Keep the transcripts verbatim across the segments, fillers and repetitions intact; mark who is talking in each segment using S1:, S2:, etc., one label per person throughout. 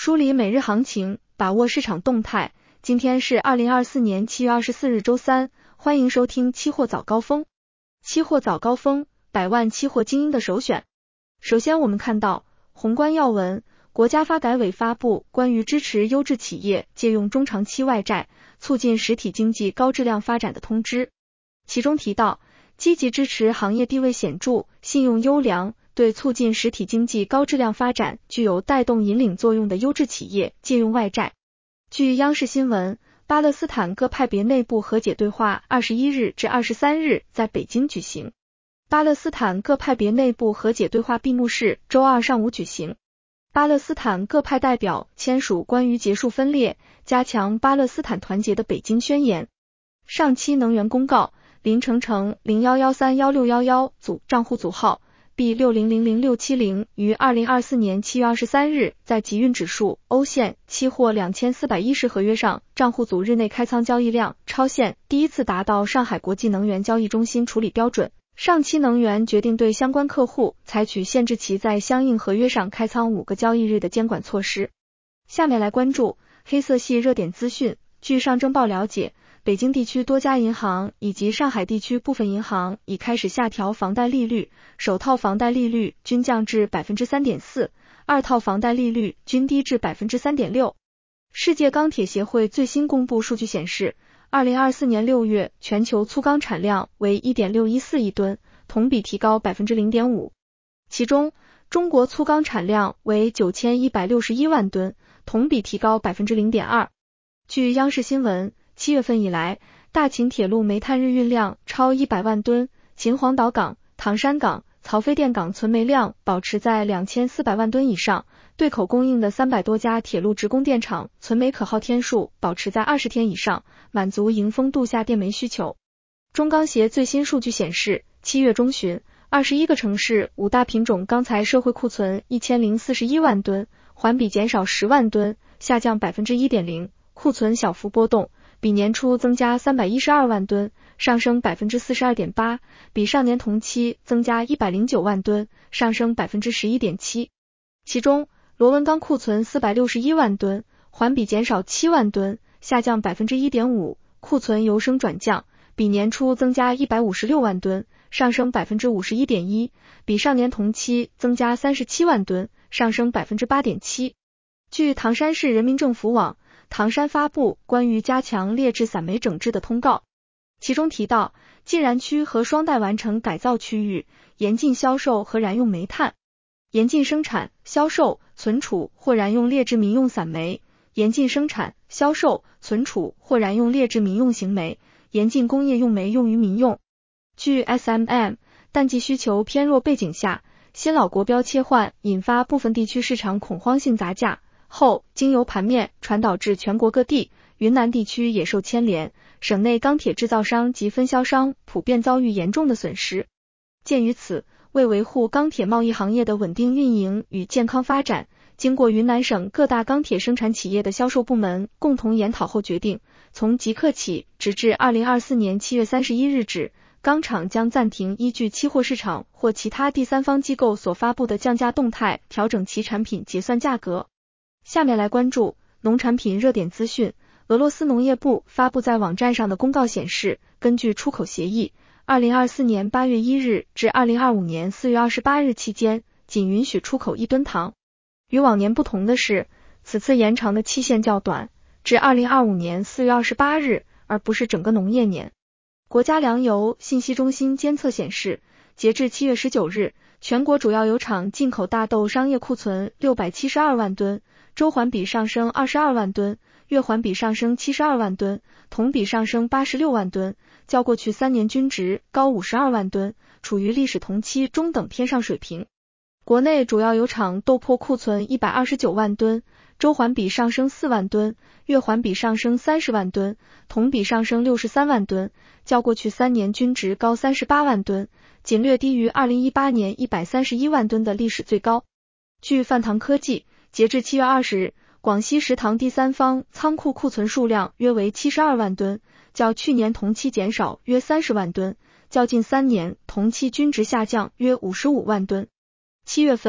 S1: 梳理每日行情，把握市场动态。今天是二零二四年七月二十四日周三，欢迎收听期货早高峰。期货早高峰，百万期货精英的首选。首先我们看到宏观要闻，国家发改委发布关于支持优质企业借用中长期外债，促进实体经济高质量发展的通知。其中提到，积极支持行业地位显著、信用优良，对促进实体经济高质量发展具有带动引领作用的优质企业借用外债。据央视新闻，巴勒斯坦各派别内部和解对话二十一日至二十三日在北京举行。巴勒斯坦各派别内部和解对话闭幕式周二上午举行。巴勒斯坦各派代表签署关于结束分裂、加强巴勒斯坦团结的北京宣言。上期能源公告，林程程零一一三一六一一组账户组号 B 六零零零六七零于二零二四年七月二十三日在集运指数欧线期货两千四百一十合约上账户组日内开仓交易量超限，第一次达到上海国际能源交易中心处理标准。上期能源决定对相关客户采取限制其在相应合约上开仓五个交易日的监管措施。下面来关注黑色系热点资讯。据上证报了解，北京地区多家银行以及上海地区部分银行已开始下调房贷利率，首套房贷利率均降至 百分之三点四， 二套房贷利率均低至 百分之三点六。 世界钢铁协会最新公布数据显示，二零二四年六月全球粗钢产量为 一点六一四亿吨，同比提高 百分之零点五。 其中中国粗钢产量为九千一百六十一万吨，同比提高 百分之零点二。 据央视新闻，七月份以来，大秦铁路煤炭日运量超一百万吨，秦皇岛港、唐山港、曹妃甸港存煤量保持在两千四百万吨以上，对口供应的三百多家铁路直供电厂存煤可耗天数保持在二十天以上，满足迎峰度夏电煤需求。中钢协最新数据显示，七月中旬，二十一个城市五大品种钢材社会库存一千零四十一万吨，环比减少十万吨，下降 百分之一点零， 库存小幅波动，比年初增加三百一十二万吨，上升 百分之四十二点八， 比上年同期增加一百零九万吨，上升 百分之十一点七。 其中螺纹钢库存四百六十一万吨，环比减少七万吨，下降 百分之一点五， 库存由升转降，比年初增加一百五十六万吨，上升 百分之五十一点一， 比上年同期增加三十七万吨，上升 百分之八点七。 据唐山市人民政府网，唐山发布关于加强劣质散煤整治的通告，其中提到，晋燃区和双待完成改造区域严禁销售和燃用煤炭，严禁生产、销售、存储或燃用劣质民用散煤，严禁生产、销售、存储或燃用劣质民用型煤，严禁工业用煤用于民用。据 S M M， 淡季需求偏弱背景下，新老国标切换引发部分地区市场恐慌性砸价后，经由盘面传导至全国各地，云南地区也受牵连，省内钢铁制造商及分销商普遍遭遇严重的损失。鉴于此，为维护钢铁贸易行业的稳定运营与健康发展，经过云南省各大钢铁生产企业的销售部门共同研讨后决定，从即刻起直至二零二四年七月三十一日止，钢厂将暂停依据期货市场或其他第三方机构所发布的降价动态调整其产品结算价格。下面来关注农产品热点资讯。俄罗斯农业部发布在网站上的公告显示，根据出口协议，二零二四年八月一日至二零二五年四月二十八日期间，仅允许出口一吨糖。与往年不同的是，此次延长的期限较短，至二零二五年四月二十八日，而不是整个农业年。国家粮油信息中心监测显示，截至七月十九日，全国主要油厂进口大豆商业库存六百七十二万吨，周环比上升二十二万吨，月环比上升七十二万吨，同比上升八十六万吨，较过去三年均值高五十二万吨，处于历史同期中等偏上水平。国内主要油厂豆粕库存一百二十九万吨，周环比上升四万吨，月环比上升三十万吨，同比上升六十三万吨，较过去三年均值高三十八万吨，仅略低于二零一八年一百三十一万吨的历史最高。据泛糖科技，截至七月二十日，广西食糖第三方仓库库存数量约为七十二万吨，较去年同期减少约三十万吨，较近三年同期均值下降约五十五万吨。七月份，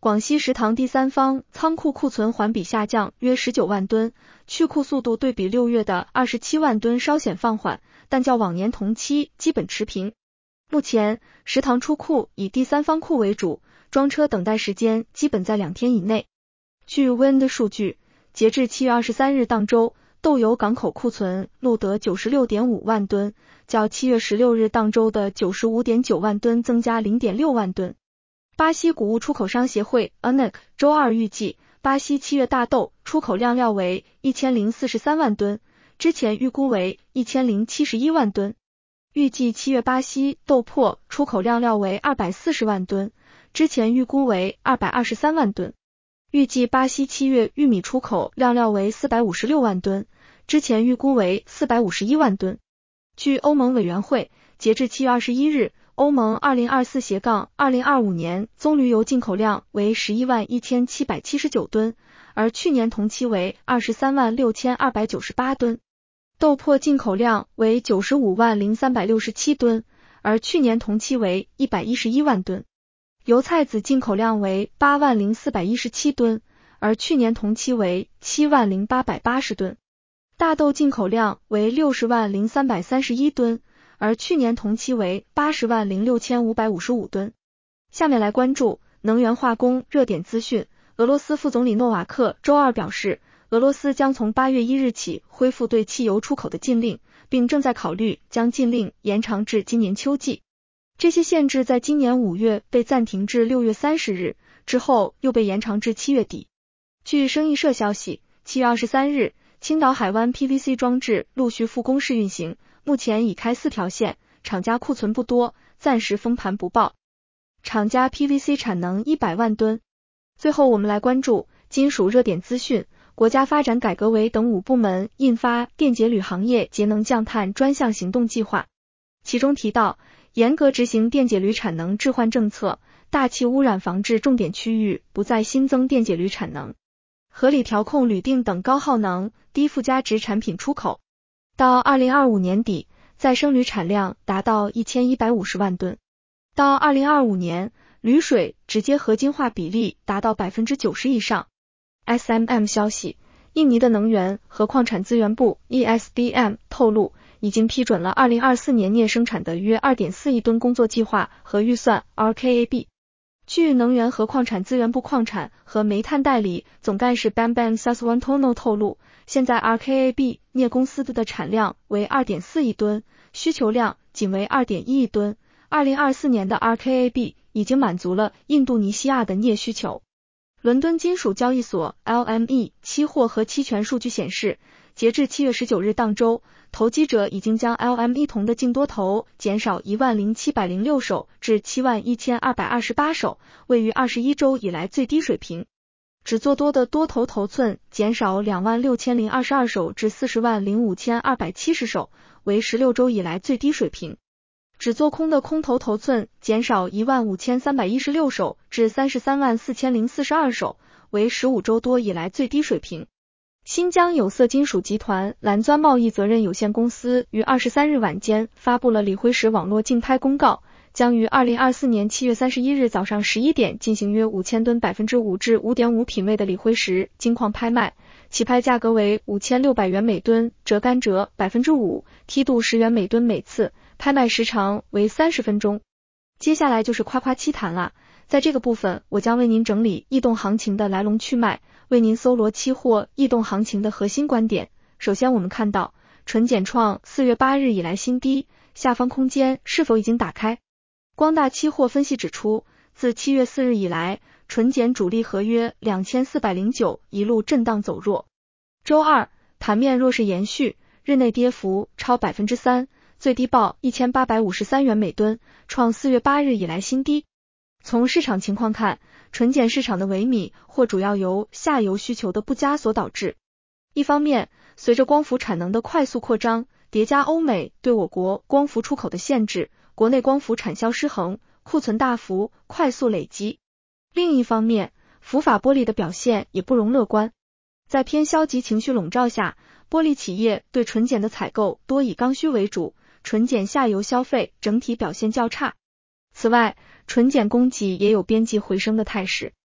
S1: 广西食堂第三方仓库库存环比下降约十九万吨，去库速度对比六月的二十七万吨稍显放缓，但较往年同期基本持平。目前食堂出库以第三方库为主，装车等待时间基本在两天以内。据 W I N 的数据，截至七月二十三日当周，豆油港口库存录得 九十六点五万吨，较七月十六日当周的 九十五点九万吨增加 零点六万吨。巴西谷物出口商协会 A N E C 周二预计，巴西七月大豆出口量料为一千零四十三万吨，之前预估为一千零七十一万吨。预计七月巴西豆粕出口量料为二百四十万吨，之前预估为二百二十三万吨。预计巴西七月玉米出口量料为四百五十六万吨，之前预估为四百五十一万吨。据欧盟委员会，截至七月二十一日，欧盟二零二四二零二五年棕榈油进口量为十一万一千七百七十九吨，而去年同期为二十三万六千二百九十八吨。豆粕进口量为九十五万零三百六十七吨，而去年同期为一百一十一万吨。油菜籽进口量为八万零四百一十七吨，而去年同期为七万零八百八十吨。大豆进口量为六十万零三百三十一吨，而去年同期为八十万零六千五百五十五吨。下面来关注能源化工热点资讯。俄罗斯副总理诺瓦克周二表示，俄罗斯将从八月一日起恢复对汽油出口的禁令，并正在考虑将禁令延长至今年秋季。这些限制在今年五月被暂停至六月三十日，之后又被延长至七月底。据生意社消息，七月二十三日，青岛海湾 P V C 装置陆续复工试运行，目前已开四条线，厂家库存不多，暂时封盘不报。厂家 P V C 产能一百万吨。最后我们来关注金属热点资讯。国家发展改革委等五部门印发电解铝行业节能降碳专项行动计划，其中提到严格执行电解铝产能置换政策，大气污染防治重点区域不再新增电解铝产能，合理调控铝锭等高耗能、低附加值产品出口。到二零二五年底，再生铝产量达到一千一百五十万吨。到二零二五年，铝水直接合金化比例达到 百分之九十 以上。S M M 消息，印尼的能源和矿产资源部 E S D M 透露，已经批准了二零二四年镍生产的约 二点四亿吨工作计划和预算 R K A B。据能源和矿产资源部矿产和煤炭代理总干事 Bambang Saswantono 透露，现在 R K A B 镍公司的产量为 二点四亿吨，需求量仅为 二点一亿吨。二零二四年的 R K A B 已经满足了印度尼西亚的镍需求。伦敦金属交易所 L M E 期货和期权数据显示，截至七月十九日当周，投机者已经将 L M E 铜的净多头减少一万零七百零六手至七万一千二百二十八手，位于二十一周以来最低水平。只做多的多头头寸减少两万六千零二十二手至四十万零五千二百七十手，为十六周以来最低水平。只做空的空头头寸减少一万五千三百一十六手至三十三万四千零四十二手，为十五周多以来最低水平。新疆有色金属集团蓝钻贸易责任有限公司于二十三日晚间发布了锂辉石网络竞拍公告，将于二零二四年七月三十一日早上十一点进行约五千吨 百分之五 至 五点五 品位的锂辉石金矿拍卖，起拍价格为五千六百元每吨，折干折 百分之五， 梯度十元每吨每次，拍卖时长为三十分钟。接下来就是夸夸七谈啦，在这个部分我将为您整理异动行情的来龙去脉，为您搜罗期货异动行情的核心观点。首先我们看到纯碱创四月八日以来新低，下方空间是否已经打开？光大期货分析指出，自七月四日以来，纯碱主力合约两千四百零九一路震荡走弱。周二盘面弱势延续，日内跌幅超 百分之三， 最低报一千八百五十三元每吨，创四月八日以来新低。从市场情况看，纯碱市场的萎靡或主要由下游需求的不佳所导致。一方面，随着光伏产能的快速扩张，叠加欧美对我国光伏出口的限制，国内光伏产销失衡，库存大幅快速累积。另一方面，福法玻璃的表现也不容乐观。在偏消极情绪笼罩下，玻璃企业对纯碱的采购多以刚需为主，纯碱下游消费整体表现较差。此外，纯碱供给也有边际回升的态势。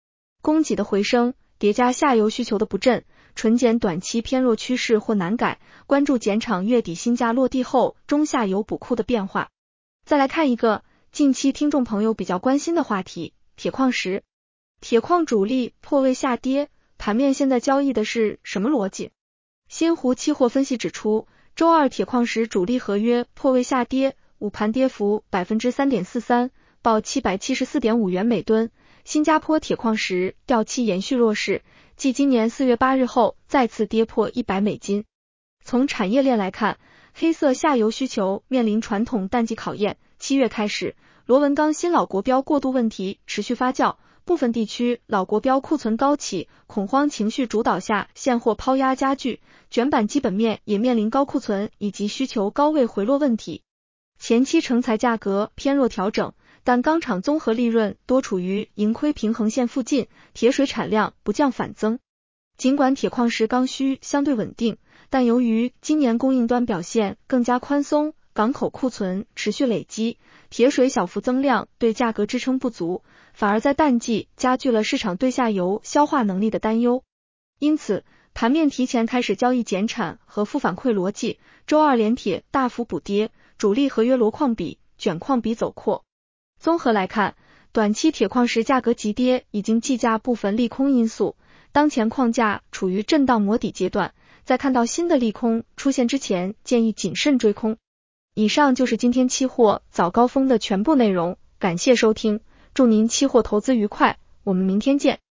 S1: 供给的回升叠加下游需求的不振，纯碱短期偏弱趋势或难改，关注碱厂月底新价落地后中下游补库的变化。再来看一个近期听众朋友比较关心的话题，铁矿石。铁矿主力破位下跌，盘面现在交易的是什么逻辑？新湖期货分析指出，周二铁矿石主力合约破位下跌，午盘跌幅 百分之三点四三， 报 七百七十四点五元每吨。新加坡铁矿石掉期延续弱势，继今年四月八日后再次跌破一百美金。从产业链来看，黑色下游需求面临传统淡季考验，七月开始，螺纹钢新老国标过渡问题持续发酵，部分地区老国标库存高企，恐慌情绪主导下现货抛压加剧，卷板基本面也面临高库存以及需求高位回落问题。前期成材价格偏弱调整，但钢厂综合利润多处于盈亏平衡线附近，铁水产量不降反增。尽管铁矿石刚需相对稳定，但由于今年供应端表现更加宽松，港口库存持续累积，铁水小幅增量对价格支撑不足，反而在淡季加剧了市场对下游消化能力的担忧。因此，盘面提前开始交易减产和负反馈逻辑，周二连铁大幅补跌，主力合约螺矿比、卷矿比走扩。综合来看，短期铁矿石价格急跌已经计价部分利空因素，当前矿价处于震荡磨底阶段，在看到新的利空出现之前，建议谨慎追空。以上就是今天期货早高峰的全部内容，感谢收听，祝您期货投资愉快，我们明天见。